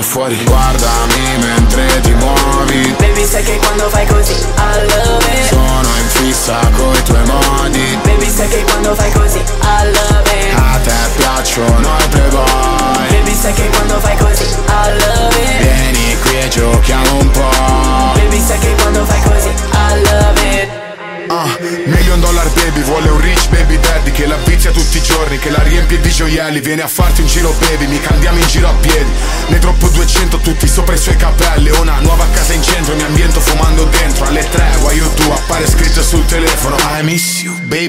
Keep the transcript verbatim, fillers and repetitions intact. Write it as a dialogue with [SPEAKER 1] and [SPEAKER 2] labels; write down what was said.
[SPEAKER 1] fuori. Guardami mentre ti muovi.
[SPEAKER 2] Baby, sai che quando fai così I love it.
[SPEAKER 1] Sono in fissa coi tuoi modi.
[SPEAKER 2] Baby, sai che quando fai così I love it.
[SPEAKER 1] A te piacciono i playboy.
[SPEAKER 2] Baby, sai che quando fai così I love it.
[SPEAKER 1] Vieni qui e giochiamo un po'.
[SPEAKER 2] Baby, sai che quando fai così I love it.
[SPEAKER 1] Ah, million dollar baby, vuole un rich baby daddy che la vizia tutti i giorni, che la riempie di gioielli. Viene a farti un giro baby, mica andiamo in giro a piedi. Ne troppo duecento tutti sopra i suoi capelli. Ho una nuova casa in centro, mi ambiento fumando dentro. Alle tre, why you do, appare scritto sul telefono I miss you baby.